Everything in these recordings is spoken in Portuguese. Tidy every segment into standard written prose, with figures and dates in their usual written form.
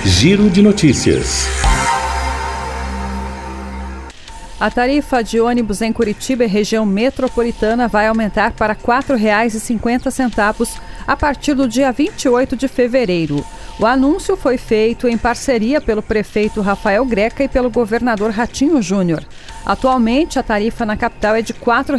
Giro de Notícias. A tarifa de ônibus em Curitiba e região metropolitana vai aumentar para R$ 4,50 a partir do dia 28 de fevereiro. O anúncio foi feito em parceria pelo prefeito Rafael Greca e pelo governador Ratinho Júnior. Atualmente, a tarifa na capital é de R$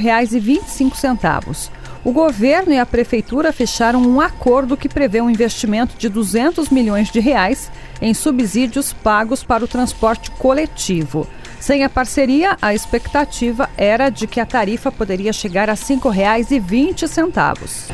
4,25. O governo e a prefeitura fecharam um acordo que prevê um investimento de R$ 200 milhões em subsídios pagos para o transporte coletivo. Sem a parceria, a expectativa era de que a tarifa poderia chegar a R$ 5,20.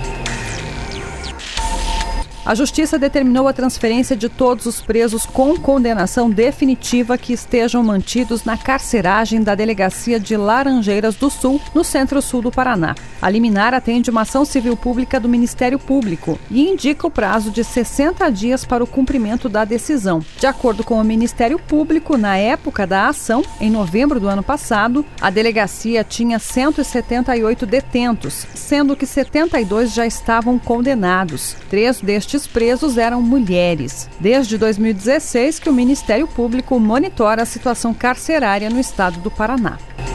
A Justiça determinou a transferência de todos os presos com condenação definitiva que estejam mantidos na carceragem da Delegacia de Laranjeiras do Sul, no centro-sul do Paraná. A liminar atende uma ação civil pública do Ministério Público e indica o prazo de 60 dias para o cumprimento da decisão. De acordo com o Ministério Público, na época da ação, em novembro do ano passado, a delegacia tinha 178 detentos, sendo que 72 já estavam condenados. 3 destes presos eram mulheres. Desde 2016 que o Ministério Público monitora a situação carcerária no estado do Paraná.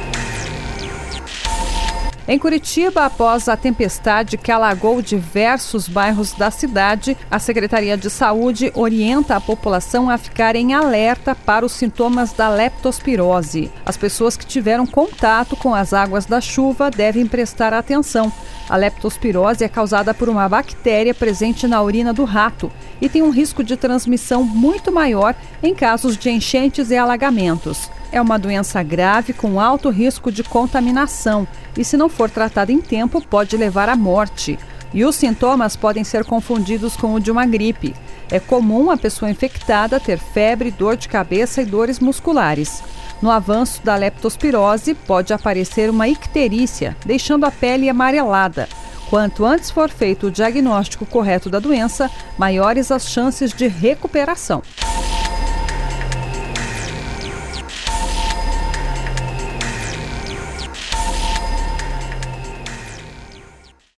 Em Curitiba, após a tempestade que alagou diversos bairros da cidade, a Secretaria de Saúde orienta a população a ficar em alerta para os sintomas da leptospirose. As pessoas que tiveram contato com as águas da chuva devem prestar atenção. A leptospirose é causada por uma bactéria presente na urina do rato e tem um risco de transmissão muito maior em casos de enchentes e alagamentos. É uma doença grave com alto risco de contaminação e, se não for tratada em tempo, pode levar à morte. E os sintomas podem ser confundidos com o de uma gripe. É comum a pessoa infectada ter febre, dor de cabeça e dores musculares. No avanço da leptospirose, pode aparecer uma icterícia, deixando a pele amarelada. Quanto antes for feito o diagnóstico correto da doença, maiores as chances de recuperação.